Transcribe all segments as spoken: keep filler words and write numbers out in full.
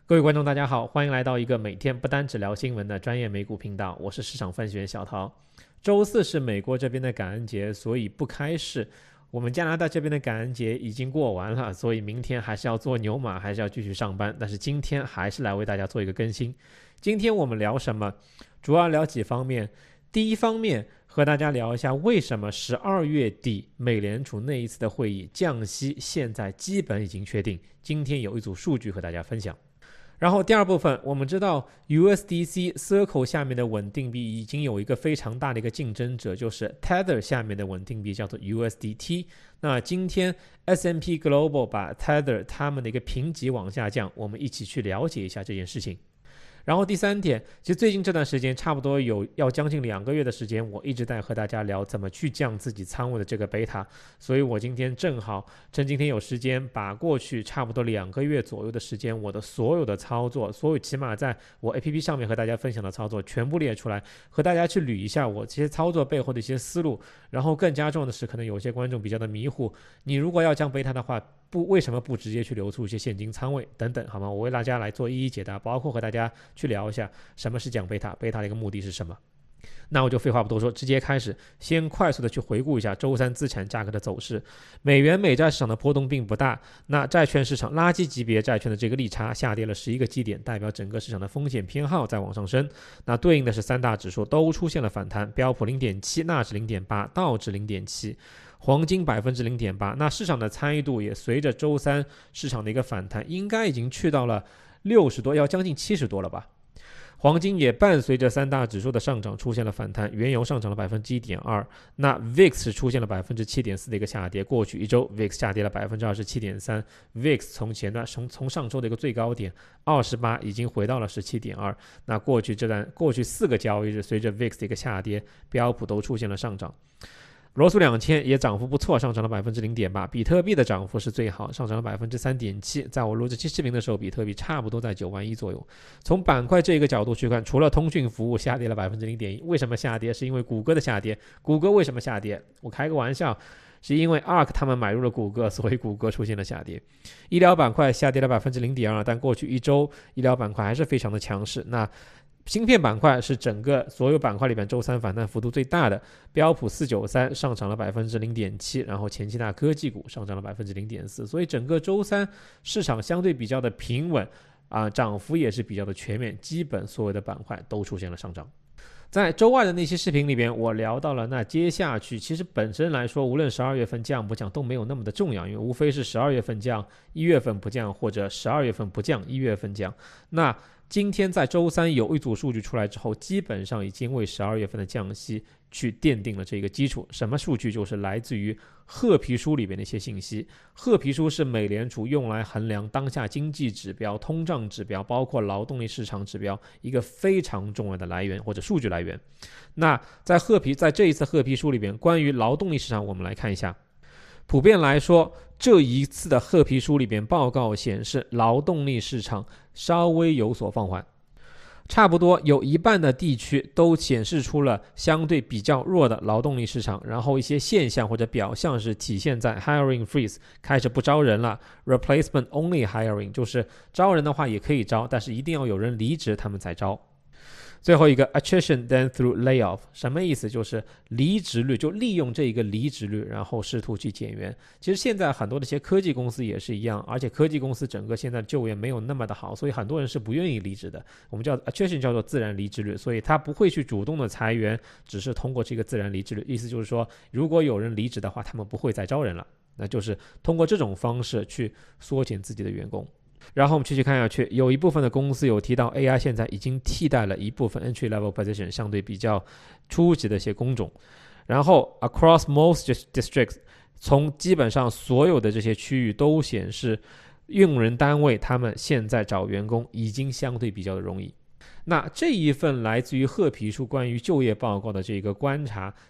各位观众大家好，欢迎来到一个每天不单只聊新闻的专业美股频道，我是市场分析员小陶。周四是美国这边的感恩节，所以不开市。我们加拿大这边的感恩节已经过完了，所以明天还是要做牛马，还是要继续上班，但是今天还是来为大家做一个更新。今天我们聊什么？主要聊几方面。第一方面和大家聊一下为什么十二月底美联储那一次的会议降息现在基本已经确定，今天有一组数据和大家分享。然后第二部分，我们知道 U S D C Circle 下面的稳定币已经有一个非常大的一个竞争者，就是 Tether 下面的稳定币叫做 U S D T。 那今天 S and P Global 把 Tether 他们的一个评级往下降，我们一起去了解一下这件事情。然后第三点，其实最近这段时间差不多有要将近两个月的时间，我一直在和大家聊怎么去降自己仓位的这个贝塔，所以我今天正好趁今天有时间，把过去差不多两个月左右的时间，我的所有的操作，所有起码在我 A P P 上面和大家分享的操作全部列出来，和大家去捋一下我这些操作背后的一些思路。然后更加重要的是，可能有些观众比较的迷糊，你如果要降贝塔的话，不为什么不直接去留出一些现金仓位等等，好吗？我为大家来做一一解答，包括和大家去聊一下什么是降贝塔，贝塔的一个目的是什么。那我就废话不多说，直接开始。先快速的去回顾一下周三资产价格的走势。美元美债市场的波动并不大，那债券市场垃圾级别债券的这个利差下跌了十一个基点，代表整个市场的风险偏好在往上升。那对应的是三大指数都出现了反弹，标普 零点七， 纳指 零点八， 道指 零点七，黄金 百分之零点八。 那市场的参与度也随着周三市场的一个反弹，应该已经去到了六十多，要将近七十多了吧。黄金也伴随着三大指数的上涨出现了反弹，原油上涨了 百分之一点二， 那 V I X 出现了 百分之七点四 的一个下跌，过去一周 V I X 下跌了 百分之二十七点三， V I X 从前段从从上周的一个最高点二十八已经回到了 十七点二。 那过去这段过去四个交易日，随着 V I X 的一个下跌，标普都出现了上涨。罗素两千也涨幅不错，上涨了 百分之零点八， 比特币的涨幅是最好，上涨了 百分之三点七。 在我录这期视频的时候，比特币差不多在九万一左右。从板块这个角度去看，除了通讯服务下跌了 百分之零点一， 为什么下跌？是因为谷歌的下跌。谷歌为什么下跌？我开个玩笑，是因为 A R K 他们买入了谷歌，所以谷歌出现了下跌。医疗板块下跌了 百分之零点二， 但过去一周医疗板块还是非常的强势。那芯片板块是整个所有板块里边周三反弹幅度最大的，标普四九三上涨了 百分之零点七， 然后前七大科技股上涨了 百分之零点四， 所以整个周三市场相对比较的平稳啊，涨幅也是比较的全面，基本所有的板块都出现了上涨。在周二的那期视频里边，我聊到了，那接下去其实本身来说，无论十二月份降不降都没有那么的重要，因为无非是十二月份降，一月份不降，或者十二月份不降，一月份降。那今天在周三有一组数据出来之后，基本上已经为十二月份的降息去奠定了这个基础。什么数据？就是来自于褐皮书里边的一些信息。褐皮书是美联储用来衡量当下经济指标、通胀指标，包括劳动力市场指标一个非常重要的来源或者数据来源。那在褐皮在这一次褐皮书里边，关于劳动力市场，我们来看一下。普遍来说，这一次的褐皮书里边报告显示，劳动力市场稍微有所放缓，差不多有一半的地区都显示出了相对比较弱的劳动力市场，然后一些现象或者表象是体现在 hiring freeze 开始不招人了， replacement only hiring 就是招人的话也可以招，但是一定要有人离职他们才招。最后一个 attrition then through layoff 什么意思？就是离职率，就利用这一个离职率，然后试图去减员。其实现在很多的一些科技公司也是一样，而且科技公司整个现在就业没有那么的好，所以很多人是不愿意离职的。我们叫 attrition 叫做自然离职率，所以他不会去主动的裁员，只是通过这个自然离职率。意思就是说，如果有人离职的话，他们不会再招人了，那就是通过这种方式去缩减自己的员工。然后我们继续看下去，有一部分的公司有提到 A I 现在已经替代了一部分 entry level position 相对比较初级的一些工种。然后 across most districts 从基本上所有的这些区域都显示，用人单位他们现在找员工已经相对比较的容易。那这一份来自于褐皮书关于就业报告的这个观察，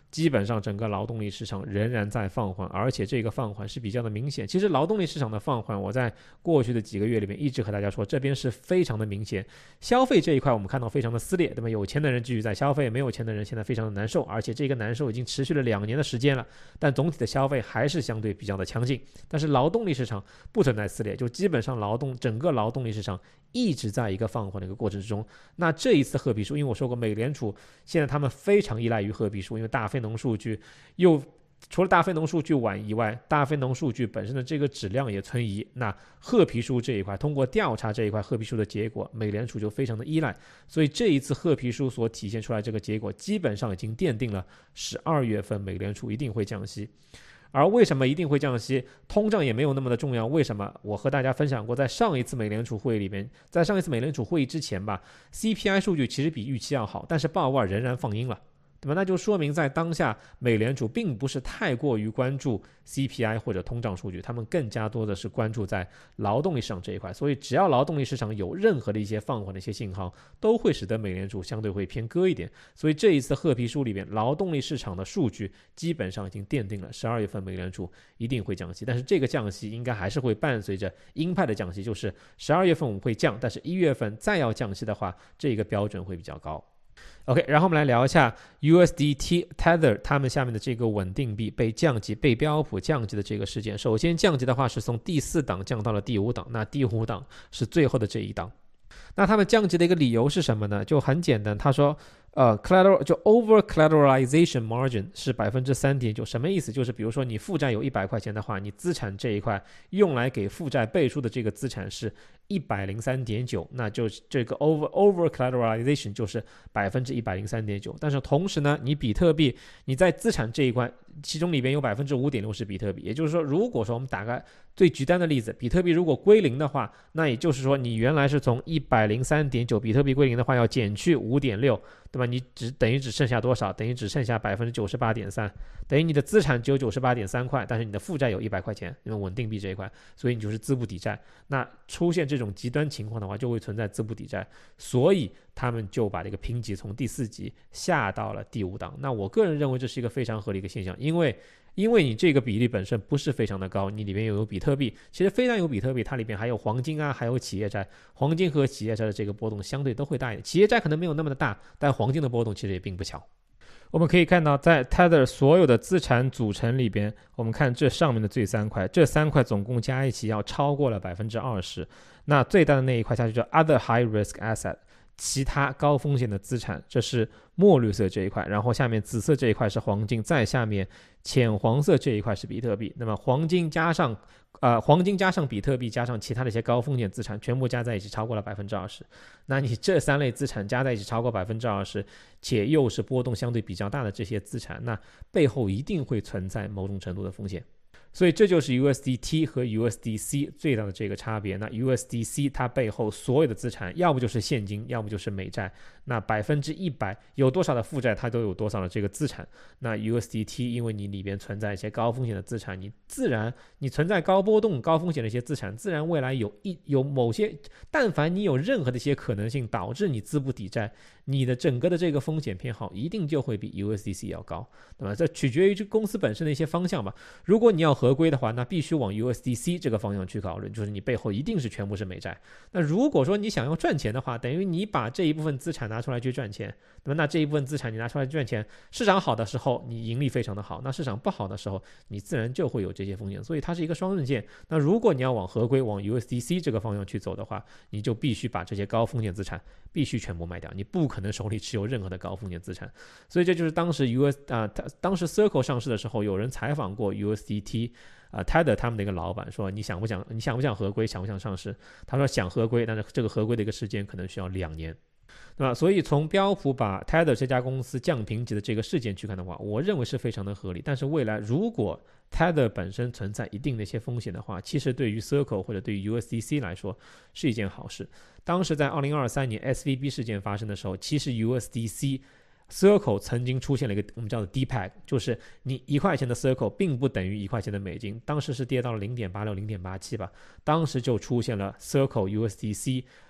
基本上整个劳动力市场仍然在放缓，而且这个放缓是比较的明显。其实劳动力市场的放缓，我在过去的几个月里面一直和大家说，这边是非常的明显。消费这一块我们看到非常的撕裂，对吧？有钱的人继续在消费，没有钱的人现在非常的难受，而且这个难受已经持续了两年的时间了。但总体的消费还是相对比较的强劲。但是劳动力市场不存在撕裂，就基本上劳动整个劳动力市场一直在一个放缓的一个过程之中。那这一次褐皮书，因为我说过美联储现在他们非常依赖于褐皮书，因为大非农数据又除了大非农数据晚以外，大非农数据本身的这个质量也存疑。那褐皮书这一块，通过调查这一块褐皮书的结果，美联储就非常的依赖。所以这一次褐皮书所体现出来这个结果，基本上已经奠定了十二月份美联储一定会降息。而为什么一定会降息？通胀也没有那么的重要。为什么？我和大家分享过，在上一次美联储会议里面，在上一次美联储会议之前吧 ，C P I 数据其实比预期要好，但是鲍威尔仍然放鹰了。对吧？那就说明在当下，美联储并不是太过于关注 C P I 或者通胀数据，他们更加多的是关注在劳动力市场这一块。所以，只要劳动力市场有任何的一些放缓的一些信号，都会使得美联储相对会偏鸽一点。所以这一次褐皮书里面，劳动力市场的数据基本上已经奠定了十二月份美联储一定会降息。但是这个降息应该还是会伴随着鹰派的降息，就是十二月份我们会降，但是一月份再要降息的话，这个标准会比较高。OK， 然后我们来聊一下 U S D T Tether 他们下面的这个稳定币被降级，被标普降级的这个事件。首先降级的话是从第四档降到了第五档，那第五档是最后的这一档。那他们降级的一个理由是什么呢？就很简单，他说呃 collateral 就 over collateralization margin 是 百分之三点九， 什么意思？就是比如说你负债有一百块钱的话，你资产这一块用来给负债背书的这个资产是一百零三点九，那就这个 over over collateralization 就是百分之一百零三点九。但是同时呢，你比特币你在资产这一块，其中里边有百分之五点六是比特币，也就是说，如果说我们打个最极端的例子，比特币如果归零的话，那也就是说你原来是从一百零三点九比特币归零的话，要减去五点六，对吧？你只等于只剩下多少？等于只剩下百分之九十八点三，等于你的资产只有九十八点三块，但是你的负债有一百块钱，因为稳定币这一块，所以你就是资不抵债。那出现这种极端情况的话，就会存在资不抵债，所以他们就把这个评级从第四级下到了第五档。那我个人认为这是一个非常合理的一个现象，因为因为你这个比例本身不是非常的高，你里面又有比特币，其实非常有比特币，它里边还有黄金啊，还有企业债，黄金和企业债的这个波动相对都会大一点，企业债可能没有那么的大，但黄金的波动其实也并不小。我们可以看到，在 Tether 所有的资产组成里边，我们看这上面的这三块，这三块总共加一起要超过了 百分之二十， 那最大的那一块它就叫 Other High Risk Asset， 其他高风险的资产，这是墨绿色这一块，然后下面紫色这一块是黄金，再下面浅黄色这一块是比特币。那么黄金加上呃，黄金加上比特币加上其他的一些高风险资产，全部加在一起超过了 百分之二十。 那你这三类资产加在一起超过 百分之二十， 且又是波动相对比较大的这些资产，那背后一定会存在某种程度的风险。所以这就是 U S D T 和 U S D C 最大的这个差别。那 U S D C 它背后所有的资产，要不就是现金，要不就是美债。那百分之一百有多少的负债，它都有多少的这个资产。那 U S D T 因为你里边存在一些高风险的资产，你自然你存在高波动、高风险的一些资产，自然未来有一有某些，但凡你有任何的一些可能性导致你资不抵债，你的整个的这个风险偏好一定就会比 U S D C 要高，对吧？这取决于这公司本身的一些方向吧。如果你要合规的话，那必须往 U S D C 这个方向去考虑，就是你背后一定是全部是美债。那如果说你想要赚钱的话，等于你把这一部分资产拿出来去赚钱，那么那这一部分资产你拿出来赚钱，市场好的时候你盈利非常的好，那市场不好的时候你自然就会有这些风险，所以它是一个双刃剑。那如果你要往合规往 U S D C 这个方向去走的话，你就必须把这些高风险资产必须全部卖掉，你不可能手里持有任何的高风险资产。所以这就是当时 U S 啊、呃，当时 Circle 上市的时候，有人采访过 U S D T 啊、呃、Tether 他们的一个老板，说你想不想你想不想合规，想不想上市？他说想合规，但是这个合规的一个时间可能需要两年。对吧？所以从标普把 Tether 这家公司降评级的这个事件去看的话，我认为是非常的合理。但是未来如果 Tether 本身存在一定的一些风险的话，其实对于 Circle 或者对于 U S D C 来说是一件好事。当时在二零二三年 S V B 事件发生的时候，其实 U S D C Circle 曾经出现了一个我们叫做 D PEG， 就是你一块钱的 Circle 并不等于一块钱的美金，当时是跌到了 零点八六 零点八七 吧，当时就出现了 Circle U S D C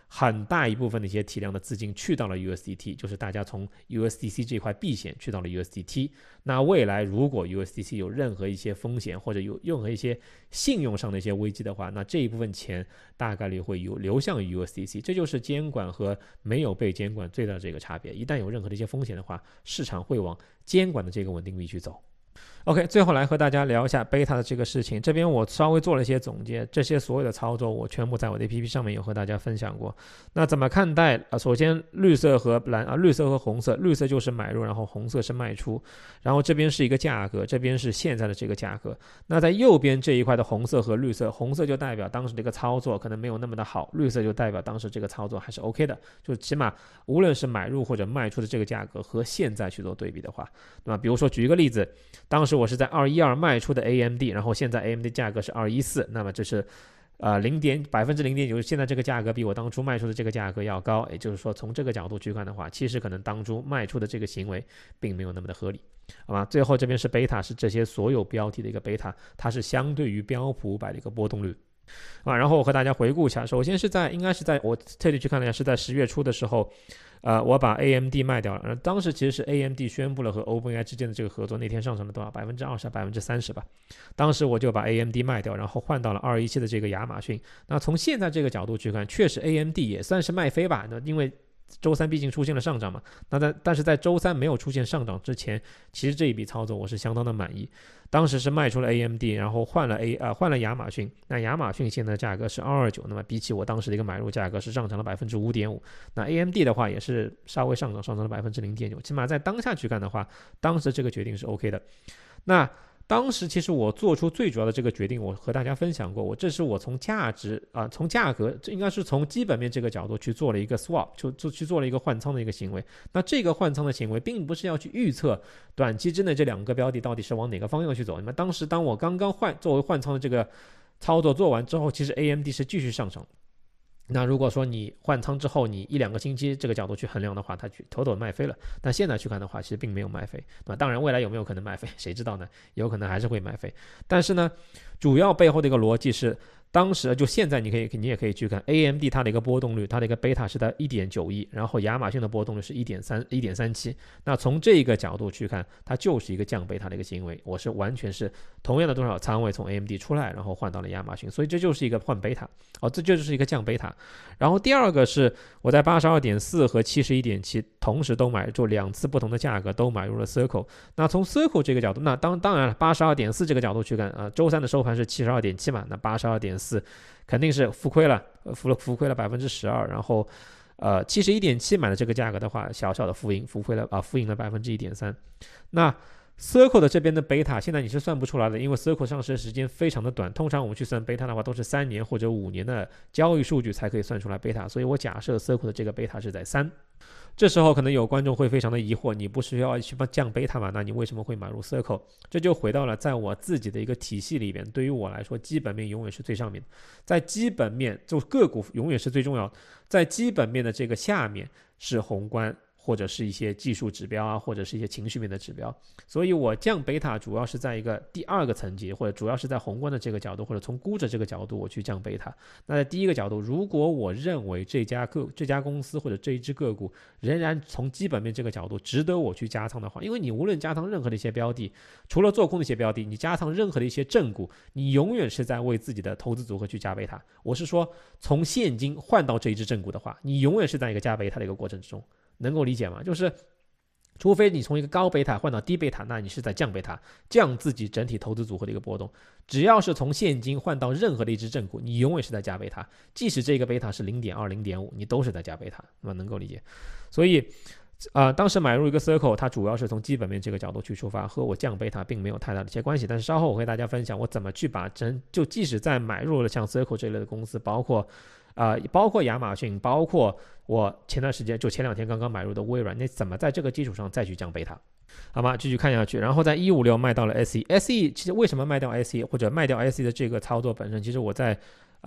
很大一部分的一些体量的资金去到了 U S D T， 就是大家从 U S D C 这块避险去到了 U S D T。那未来如果 U S D C 有任何一些风险或者有任何一些信用上的一些危机的话，那这一部分钱大概率会有流向于 U S D C。 这就是监管和没有被监管最大的这个差别。一旦有任何的一些风险的话，市场会往监管的这个稳定币去走。OK， 最后来和大家聊一下贝塔的这个事情。这边我稍微做了一些总结，这些所有的操作我全部在我的 A P P 上面有和大家分享过。那怎么看待？呃，首先绿色和蓝啊，绿色和红色，绿色就是买入，然后红色是卖出，然后这边是一个价格，这边是现在的这个价格。那在右边这一块的红色和绿色，红色就代表当时的一个操作可能没有那么的好，绿色就代表当时这个操作还是 OK 的，就起码无论是买入或者卖出的这个价格和现在去做对比的话，那么比如说举一个例子，当时我是在二一二卖出的 A M D， 然后现在 A M D 价格是二一四，那么这是呃零点百分之零点九，现在这个价格比我当初卖出的这个价格要高，也就是说从这个角度去看的话，其实可能当初卖出的这个行为并没有那么的合理，好吧？最后这边是贝塔，是这些所有标的的一个贝塔，它是相对于标普五百的一个波动率。啊，然后我和大家回顾一下，首先是在应该是在我特地去看了一下，是在十月初的时候，呃，我把 A M D 卖掉了。当时其实是 A M D 宣布了和 OpenAI 之间的这个合作，那天上涨了多少？百分之二十、百分之三十吧。当时我就把 A M D 卖掉，然后换到了二一七的这个亚马逊。那从现在这个角度去看，确实 A M D 也算是卖飞吧。那因为周三毕竟出现了上涨嘛，那在但是在周三没有出现上涨之前，其实这一笔操作我是相当的满意。当时是卖出了 A M D， 然后换了 A 呃换了亚马逊。那亚马逊现在的价格是二二九，那么比起我当时的一个买入价格是上涨了百分之五点五。那 A M D 的话也是稍微上涨，上涨了百分之零点九。起码在当下去看的话，当时这个决定是 OK 的。那当时其实我做出最主要的这个决定，我和大家分享过，我这是我从价值啊、呃，从价格，这应该是从基本面这个角度去做了一个 swap， 就就去做了一个换仓的一个行为。那这个换仓的行为，并不是要去预测短期之内这两个标的到底是往哪个方向去走。那么当时当我刚刚换作为换仓的这个操作做完之后，其实 A M D 是继续上涨。那如果说你换仓之后，你一两个星期这个角度去衡量的话，它去妥妥卖飞了。但现在去看的话，其实并没有卖飞。那当然，未来有没有可能卖飞，谁知道呢？有可能还是会卖飞。但是呢，主要背后的一个逻辑是，当时就现在你可以你也可以去看 A M D 它的一个波动率，它的一个贝塔是在 一点九一，然后亚马逊的波动率是 一点三 一点三七。那从这个角度去看，它就是一个降贝塔的一个行为。我是完全是同样的多少仓位从 A M D 出来，然后换到了亚马逊，所以这就是一个换贝塔。哦，这就是一个降贝塔。然后第二个是我在 八十二点四 和 七十一点七 同时都买入，两次不同的价格都买入了 Circle。那从 Circle 这个角度，那当当然了 八十二点四 这个角度去看啊、呃，周三的收盘是 七十二点七 嘛，那 八十二点四 肯定是浮亏了，浮了浮亏了 百分之十二， 然后呃 七十一点七 买的这个价格的话，小小的负盈，浮亏了啊、呃，负盈了 百分之一点三。那Circle 的这边的贝塔现在你是算不出来的，因为 Circle 上市的时间非常的短，通常我们去算贝塔的话都是三年或者五年的交易数据才可以算出来贝塔，所以我假设 Circle 的这个贝塔是在三。这时候可能有观众会非常的疑惑，你不是要去降贝塔吗？那你为什么会买入 Circle？ 这就回到了在我自己的一个体系里边，对于我来说基本面永远是最上面的，在基本面就个股永远是最重要的，在基本面的这个下面是宏观或者是一些技术指标啊，或者是一些情绪面的指标。所以我降贝塔主要是在一个第二个层级，或者主要是在宏观的这个角度，或者从估值这个角度我去降贝塔。那在第一个角度，如果我认为这家个这家公司或者这一只个股仍然从基本面这个角度值得我去加仓的话，因为你无论加仓任何的一些标的，除了做空的一些标的，你加仓任何的一些正股，你永远是在为自己的投资组合去加贝塔。我是说从现金换到这一只正股的话，你永远是在一个加贝塔的一个过程之中。能够理解吗？就是除非你从一个高贝塔换到低贝塔，那你是在降贝塔，降自己整体投资组合的一个波动。只要是从现金换到任何的一只正股，你永远是在加贝塔，即使这个贝塔是 零点二 零点五， 你都是在加贝塔，那么能够理解。所以呃，当时买入一个 Circle， 它主要是从基本面这个角度去出发，和我降贝塔并没有太大的一些关系。但是稍后我会大家分享我怎么去把整，就即使在买入了像 Circle 这类的公司，包括呃，包括亚马逊，包括我前段时间就前两天刚刚买入的微软，那怎么在这个基础上再去降贝塔？好吗？继续看下去，然后在一五六卖到了 S E，S E 其实为什么卖掉 S E 或者卖掉 S E 的这个操作本身，其实我在呃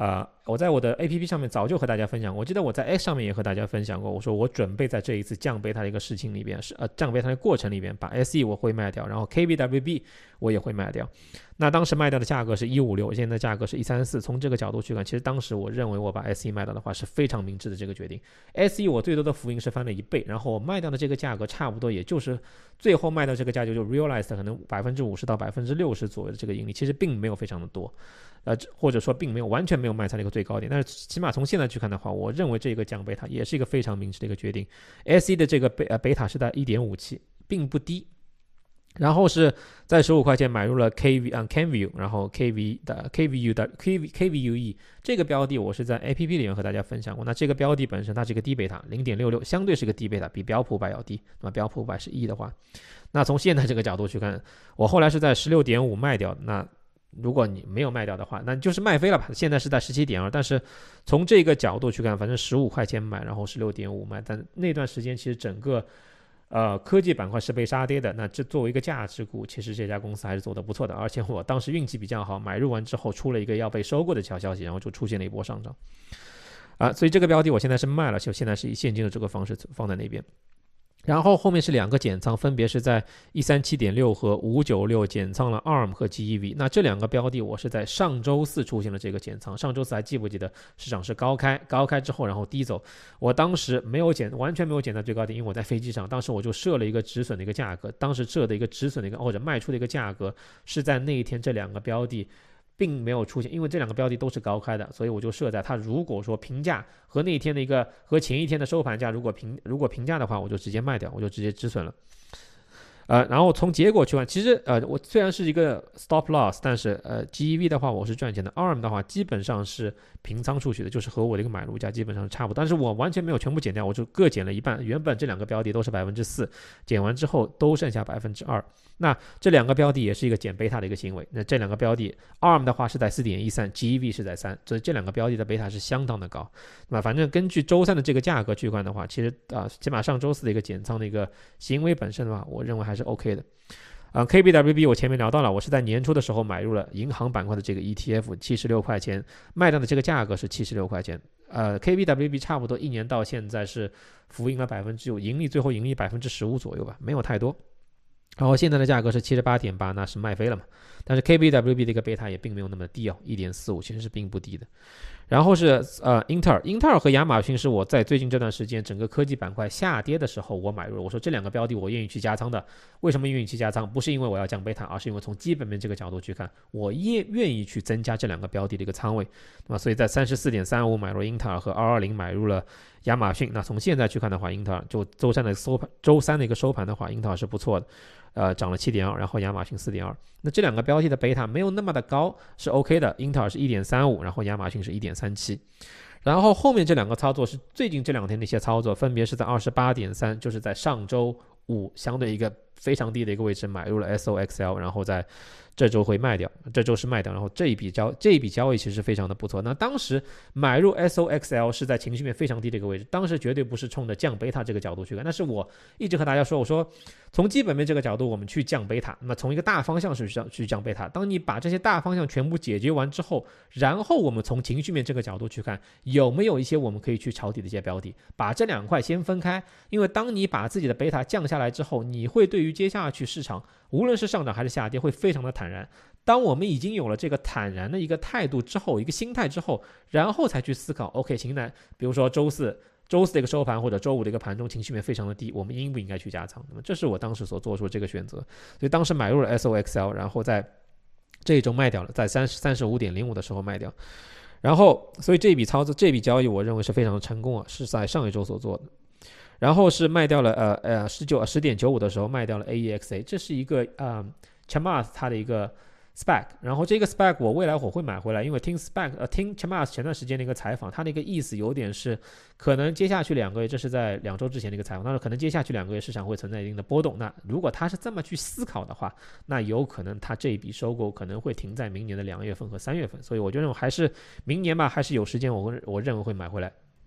我在我的 A P P 上面早就和大家分享过，我记得我在 X 上面也和大家分享过，我说我准备在这一次降贝塔的一个事情里边，是呃降贝塔的过程里边，把 S E 我会卖掉，然后 K B W B 我也会卖掉。那当时卖掉的价格是一百五十六，现在价格是一百三十四。从这个角度去看，其实当时我认为我把 S E 卖掉的话是非常明智的这个决定。S E 我最多的浮盈是翻了一倍，然后我卖掉的这个价格差不多也就是最后卖掉这个价格就 realized 可能百分之五十到百分之六十左右的这个盈利，其实并没有非常的多。呃，或者说并没有完全没有卖在那个最高点，但是起码从现在去看的话，我认为这个降贝塔也是一个非常明智的一个决定。S E 的这个贝呃贝塔是在 一点五七，并不低。然后是在十五块钱买入了 K V 嗯 Kenvue， 然后 K V 的 K V U 的 K V K V U E 这个标的我是在 A P P 里面和大家分享过。那这个标的本身它是一个低贝塔 零点六六， 相对是一个低贝塔，比标普五百要低。那么标普五百是一的话，那从现在这个角度去看，我后来是在 十六点五 卖掉。那如果你没有卖掉的话，那就是卖飞了吧，现在是在 十七点二。但是从这个角度去看，反正十五块钱买，然后 十六点五 卖，但那段时间其实整个呃，科技板块是被杀跌的，那这作为一个价值股，其实这家公司还是做得不错的，而且我当时运气比较好，买入完之后出了一个要被收购的小消息，然后就出现了一波上涨，啊，所以这个标的我现在是卖了，就现在是以现金的这个方式放在那边。然后后面是两个减仓，分别是在 一三七点六 和五九六减仓了 A R M 和 G E V。 那这两个标的我是在上周四出现了这个减仓，上周四还记不记得市场是高开，高开之后然后低走，我当时没有减，完全没有减到最高点，因为我在飞机上，当时我就设了一个止损的一个价格，当时设的一个止损的一个或者卖出的一个价格是在那一天这两个标的并没有出现，因为这两个标的都是高开的，所以我就设在它如果说评价和那一天的一个和前一天的收盘价如果评如果评价的话，我就直接卖掉，我就直接止损了。呃，然后从结果去看，其实呃，我虽然是一个 stop loss， 但是呃 G E V 的话我是赚钱的 ，A R M 的话基本上是平仓出去的，就是和我的一个买入价基本上差不多，但是我完全没有全部减掉，我就各减了一半，原本这两个标的都是百分之四，减完之后都剩下百分之二。那这两个标的也是一个减贝塔的一个行为，那这两个标的 A R M 的话是在 四点一三， G E V 是在三，所以这两个标的的贝塔是相当的高。那么反正根据周三的这个价格去看的话，其实啊、呃，起码上周四的一个减仓的一个行为本身的话，我认为还是 OK 的。啊、呃、，K B W B 我前面聊到了，我是在年初的时候买入了银行板块的这个 E T F， 七十六块钱，卖掉的这个价格是七十六块钱。呃 ，K B W B 差不多一年到现在是浮盈了百分之九，盈利最后盈利百分之十五左右吧，没有太多。然后现在的价格是 七十八点八， 那是卖飞了嘛，但是 K B W B 的一个贝塔也并没有那么低哦 ，一点四五 其实是并不低的。然后是呃英特尔，英特尔和亚马逊是我在最近这段时间整个科技板块下跌的时候我买入了，我说这两个标的我愿意去加仓的。为什么愿意去加仓？不是因为我要降贝塔，而是因为从基本面这个角度去看，我也愿意去增加这两个标的的一个仓位。那么所以在 三十四点三五 买入英特尔和二二零买入了亚马逊。那从现在去看的话，英特尔就周三的收盘，周三的一个收盘的话，英特尔是不错的。呃，涨了 七点二， 然后亚马逊 四点二， 那这两个标的的贝塔没有那么的高，是 OK 的。英特尔是 一点三五， 然后亚马逊是 一点三七。然后后面这两个操作是最近这两天的一些操作，分别是在 二十八点三， 就是在上周五相对一个非常低的一个位置买入了 S O X L， 然后在这周会卖掉，这周是卖掉，然后这一笔交这一笔交易其实非常的不错。那当时买入 S O X L 是在情绪面非常低的一个位置，当时绝对不是冲着降贝塔这个角度去看，但是我一直和大家说，我说从基本面这个角度我们去降贝塔，那么从一个大方向是去降贝塔，当你把这些大方向全部解决完之后，然后我们从情绪面这个角度去看，有没有一些我们可以去抄底的一些标的，把这两块先分开。因为当你把自己的贝塔降下来之后，你会对于接下去市场无论是上涨还是下跌会非常的坦然。当我们已经有了这个坦然的一个态度之后，一个心态之后，然后才去思考 OK 现在比如说周四周四的一个收盘或者周五的一个盘中情绪面非常的低，我们应不应该去加仓？那么这是我当时所做出的这个选择，所以当时买入了 S O X L， 然后在这一周卖掉了，在三十五点零五的时候卖掉，然后所以这笔操作这笔交易我认为是非常的成功啊，是在上一周所做的。然后是卖掉了呃呃十点九五的时候卖掉了 A E X A， 这是一个呃 Chamath 它的一个 S P A C， 然后这个 S P A C 我未来我会买回来，因为听 S P A C 呃听 Chamath 前段时间的一个采访，他的一个意思有点是可能接下去两个月，这是在两周之前的一个采访，他说可能接下去两个月市场会存在一定的波动，那如果他是这么去思考的话，那有可能他这一笔收购可能会停在明年的两月份和三月份，所以我觉得还是明年吧，还是有时间我我认为会买回来。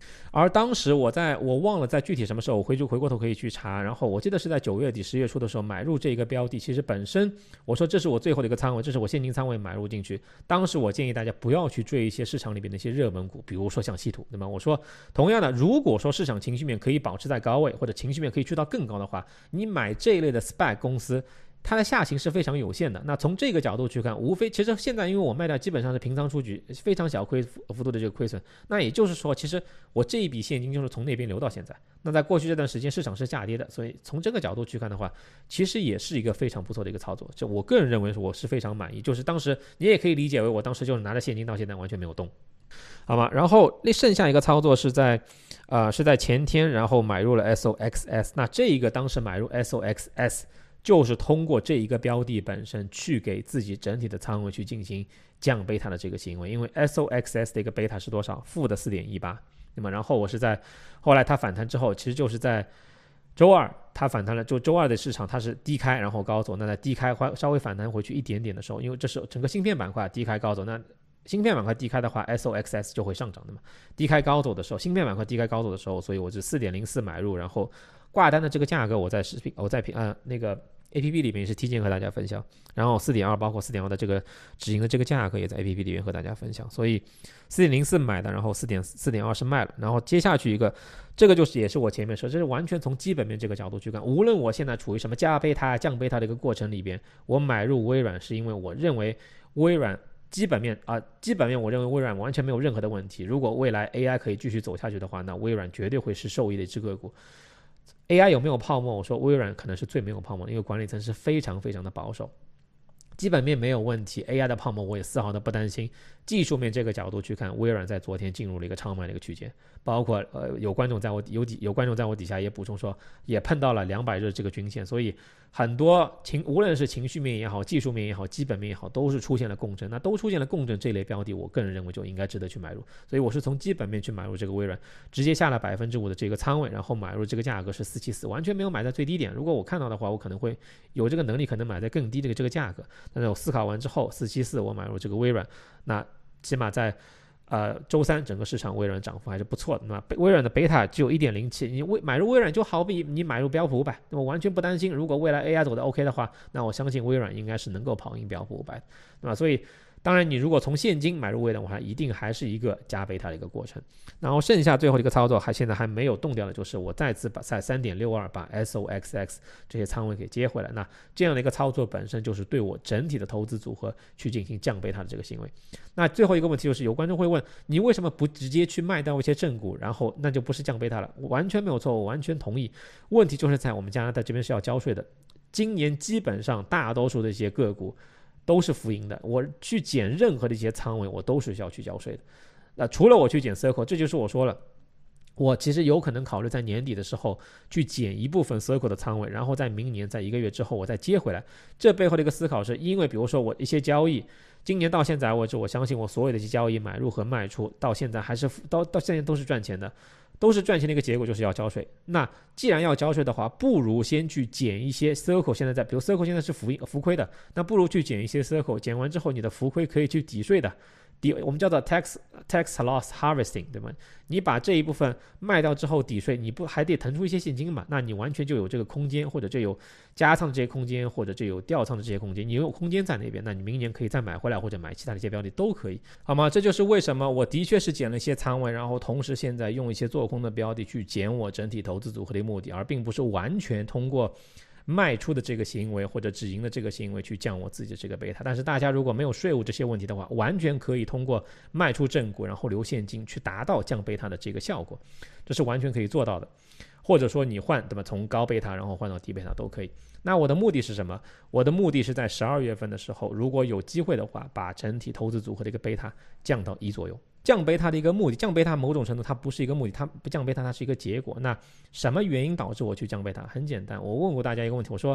而当时我在我忘了在具体什么时候，我回去回过头可以去查，然后我记得是在九月底十月初的时候买入这个标的，其实本身我说这是我最后的一个仓位，这是我现金仓位买入进去。当时我建议大家不要去追一些市场里面的一些热门股，比如说像稀土，对吗？我说同样的，如果说市场情绪面可以保持在高位，或者情绪面可以去到更高的话，你买这一类的 S P A C 公司，它的下行是非常有限的。那从这个角度去看，无非其实现在因为我卖掉基本上是平仓出局，非常小亏幅度的这个亏损，那也就是说其实我这一笔现金就是从那边流到现在。那在过去这段时间市场是下跌的，所以从这个角度去看的话，其实也是一个非常不错的一个操作。就我个人认为我是非常满意，就是当时你也可以理解为我当时就是拿着现金到现在完全没有动，好吗？然后那剩下一个操作是在呃是在前天，然后买入了 S O X S。 那这一个当时买入 S O X S就是通过这一个标的本身去给自己整体的仓位去进行降贝塔的这个行为，因为 S O X S 的一个贝塔是多少？负的 四点一八。 那么然后我是在后来它反弹之后，其实就是在周二它反弹了，就周二的市场它是低开然后高走，那在低开稍微反弹回去一点点的时候，因为这是整个芯片板块低开高走，那芯片板块低开的话 S O X S 就会上涨的嘛。低开高走的时候，芯片板块低开高走的时候，所以我是 四点零四 买入，然后挂单的这个价格我在视频我在呃那个A P P 里面也是提前和大家分享，然后 四点二 包括 四点二 的这个止盈的这个价格也在 A P P 里面和大家分享，所以 四点零四 买的，然后 四点二 是卖了，然后接下去一个这个就是也是我前面说，这是完全从基本面这个角度去看，无论我现在处于什么加贝塔降贝塔的一个过程里边，我买入微软是因为我认为微软基本面啊、呃，基本面我认为微软完全没有任何的问题，如果未来 A I 可以继续走下去的话，那微软绝对会是受益的一只个股。A I 有没有泡沫？我说微软可能是最没有泡沫的，因为管理层是非常非常的保守，基本面没有问题， A I 的泡沫我也丝毫的不担心。技术面这个角度去看，微软在昨天进入了一个超卖的一个区间，包括呃有观众在我有有观众在我底下也补充说，也碰到了两百日这个均线，所以很多情无论是情绪面也好，技术面也好，基本面也好，都是出现了共振。那都出现了共振这类标的，我个人认为就应该值得去买入。所以我是从基本面去买入这个微软，直接下了百分之五的这个仓位，然后买入这个价格是四百七十四，完全没有买在最低点。如果我看到的话，我可能会有这个能力，可能买在更低的这个价格。但是我思考完之后，四百七十四我买入这个微软，那起码在呃周三整个市场微软涨幅还是不错的。那微软的贝塔只有 一点零七， 你买入微软就好比你买入标普五百，那么完全不担心，如果未来 A I 走的 OK 的话，那我相信微软应该是能够跑赢标普五百，对吧？所以当然你如果从现金买入微软的话，一定还是一个加贝塔的一个过程。然后剩下最后的一个操作还现在还没有动掉的，就是我再次把在 三点六二 把 S O X X 这些仓位给接回来。那这样的一个操作本身就是对我整体的投资组合去进行降贝塔的这个行为。那最后一个问题就是有观众会问，你为什么不直接去卖掉一些正股，然后那就不是降贝塔了？我完全没有错，我完全同意。问题就是在我们加拿大这边是要交税的，今年基本上大多数的一些个股都是浮盈的，我去减任何的一些仓位我都是需要去交税的。那除了我去减 Circle， 这就是我说了，我其实有可能考虑在年底的时候去减一部分 Circle 的仓位，然后在明年在一个月之后我再接回来。这背后的一个思考是因为比如说我一些交易今年到现在为止，我相信我所有的一些交易买入和卖出到现在还是到到现在都是赚钱的，都是赚钱的一个结果就是要交税。那既然要交税的话，不如先去减一些 Circle， 现在在比如 Circle 现在是浮浮亏的，那不如去减一些 Circle， 减完之后你的浮亏可以去抵税的，抵我们叫做 tax tax loss harvesting， 对吗？你把这一部分卖掉之后抵税，你不还得腾出一些现金嘛？那你完全就有这个空间，或者就有加仓的这些空间，或者就有调仓的这些空间，你有空间在那边，那你明年可以再买回来，或者买其他的一些标的都可以，好吗？这就是为什么我的确是减了一些仓位，然后同时现在用一些做空的标的去减我整体投资组合的目的，而并不是完全通过卖出的这个行为或者止盈的这个行为去降我自己的这个贝塔。但是大家如果没有税务这些问题的话，完全可以通过卖出正股然后留现金去达到降贝塔的这个效果，这是完全可以做到的。或者说你换，对吧？从高贝塔然后换到低贝塔都可以。那我的目的是什么？我的目的是在十二月份的时候，如果有机会的话，把整体投资组合的一个贝塔降到一左右。降贝塔的一个目的，降贝塔某种程度它不是一个目的，它不降贝塔它是一个结果。那什么原因导致我去降贝塔？很简单，我问过大家一个问题，我说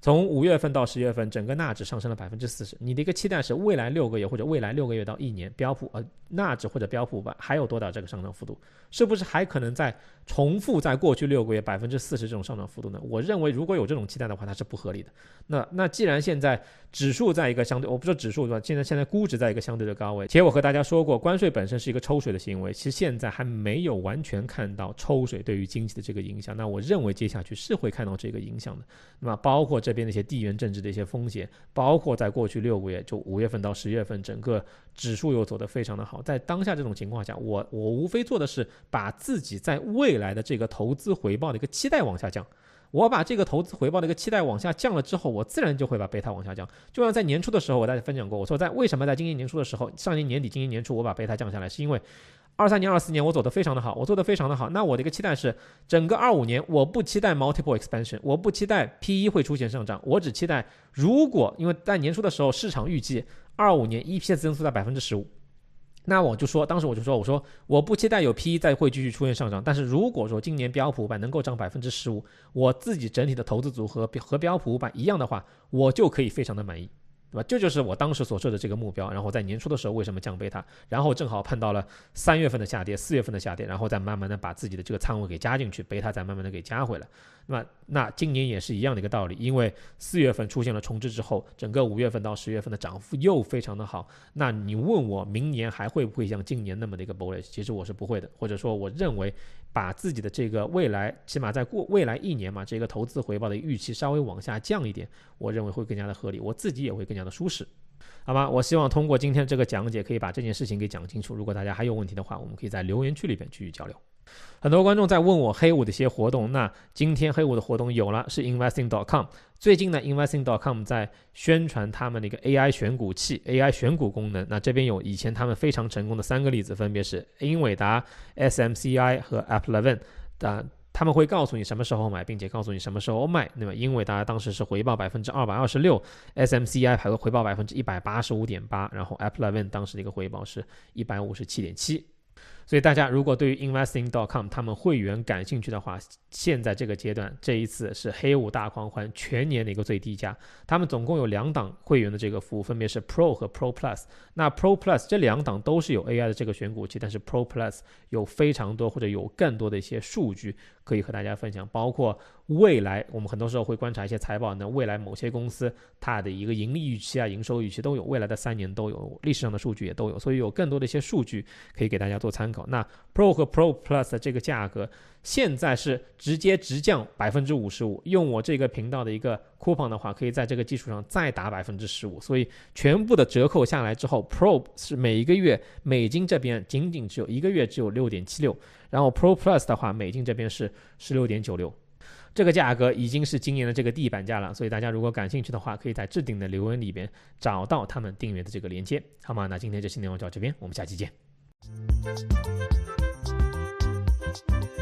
从五月份到十月份，整个纳指上升了百分之四十。你的一个期待是未来六个月或者未来六个月到一年，标普呃纳指或者标普五百还有多大这个上涨幅度？是不是还可能再重复在过去六个月百分之四十这种上涨幅度呢？我认为如果有这种期待的话，它是不合理的。那那既然现在指数在一个相对，我不说指数对吧？现在现在估值在一个相对的高位，且我和大家说过，关税本身是一个抽水的行为，其实现在还没有完全看到抽水对于经济的这个影响。那我认为接下去是会看到这个影响的。那么包括这边的一些地缘政治的一些风险，包括在过去六个月，就五月份到十月份，整个指数又走得非常的好。在当下这种情况下，我我无非做的是把自己在未来的这个投资回报的一个期待往下降。我把这个投资回报的一个期待往下降了之后，我自然就会把贝塔往下降。就像在年初的时候，我大家分享过，我说在为什么在今年年初的时候，上年年底、今年年初我把贝塔降下来，是因为二三年、二四年我走得非常的好，我做得非常的好。那我的一个期待是，整个二五年我不期待 multiple expansion， 我不期待 P E 会出现上涨，我只期待如果因为在年初的时候市场预计二五年 E P S 增速在百分之十五。那我就说，当时我就说，我说我不期待有 P E 再会继续出现上涨，但是如果说今年标普五百能够涨百分之十五，我自己整体的投资组合和标普五百一样的话，我就可以非常的满意，对吧？这就是我当时所设的这个目标。然后在年初的时候为什么降贝塔，然后正好碰到了三月份的下跌、四月份的下跌，然后再慢慢的把自己的这个仓位给加进去，贝塔再慢慢的给加回来。那么那今年也是一样的一个道理，因为四月份出现了重置之后，整个五月份到十月份的涨幅又非常的好。那你问我明年还会不会像今年那么的一个 bullish？ 其实我是不会的，或者说我认为把自己的这个未来，起码在过未来一年嘛，这个投资回报的预期稍微往下降一点，我认为会更加的合理，我自己也会更加的舒适。好吧，我希望通过今天这个讲解可以把这件事情给讲清楚。如果大家还有问题的话，我们可以在留言区里边继续交流。很多观众在问我黑五的一些活动，那今天黑五的活动有了，是 investing dot com。 最近呢 investing dot com 在宣传他们的一个 A I 选股器 A I 选股功能。那这边有以前他们非常成功的三个例子，分别是英伟达、S M C I 和 Apple Eleven。 他们会告诉你什么时候买，并且告诉你什么时候卖。那么英伟达当时是回报 百分之二百二十六， S M C I 还会回报 百分之一百八十五点八， 然后 Apple Eleven 当时的一个回报是 一百五十七点七。所以大家如果对于 investing dot com 他们会员感兴趣的话，现在这个阶段，这一次是黑五大狂欢，全年的一个最低价。他们总共有两档会员的这个服务，分别是 Pro 和 Pro Plus。 那 Pro Plus 这两档都是有 A I 的这个选股器，但是 Pro Plus 有非常多或者有更多的一些数据可以和大家分享，包括未来我们很多时候会观察一些财报呢，未来某些公司它的一个盈利预期啊、营收预期都有，未来的三年都有，历史上的数据也都有，所以有更多的一些数据可以给大家做参考。那 Pro 和 Pro Plus 的这个价格现在是直接直降 百分之五十五， 用我这个频道的一个 coupon 的话，可以在这个基础上再打 百分之十五， 所以全部的折扣下来之后， Pro 是每一个月美金这边仅仅只有一个月只有 六点七六， 然后 Pro Plus 的话美金这边是 十六点九六。这个价格已经是今年的这个地板价了，所以大家如果感兴趣的话，可以在置顶的留言里边找到他们订阅的这个链接，好吗？那今天这期内容就到这边，我们下期见。